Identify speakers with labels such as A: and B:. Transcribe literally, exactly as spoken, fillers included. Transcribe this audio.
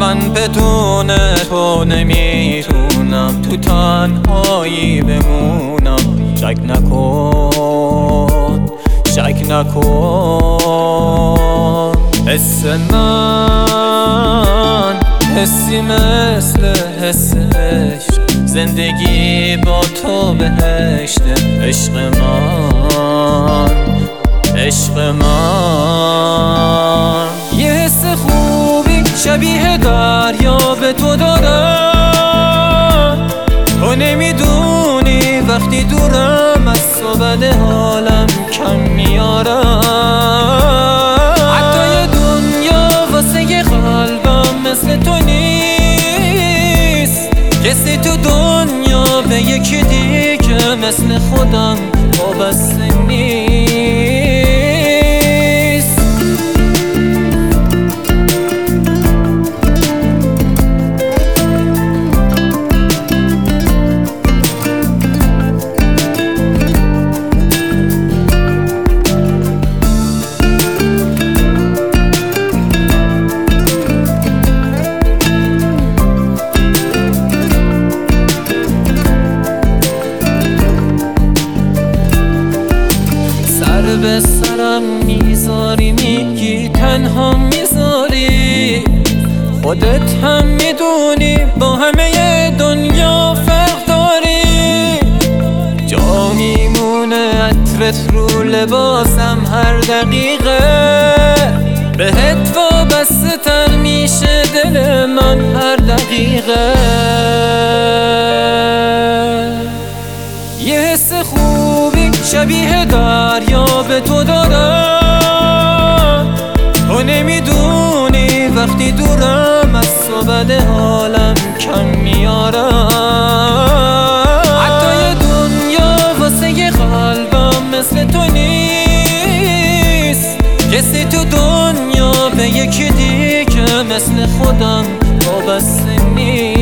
A: من بدون تو نمیتونم تو تنهایی بمونم. شک نکن شک نکن، حس من حسی مثل حس عشق، زندگی با تو بهشته. عشق من عشق من یه حس خوبی شبیه دریا به تو دارم. تو نمیدونی وقتی دورم از تو بده حالم کم میارم. حتی یه دنیا واسه یه قلبم مثل تو نیست. کسی تو دنیا به یکی دیگه مثل خودم وابسته نیست. به سرم میذاری، میگی تنها میذاری. خودت هم میدونی با همه دنیا فرق داری. جا میمونه عطرت رو لباسم هر دقیقه. بهت وابسته تر میشه دل من هر دقیقه. یه حس خوبی شبیه دریا به تو دارم. تو نمیدونی وقتی دورم از تو بده حالم کم میارم. حتی یه دنیا واسه یه قلبم مثل تو نیست. کسی تو دنیا به یکی دیگه مثل خودم وابسته نیست.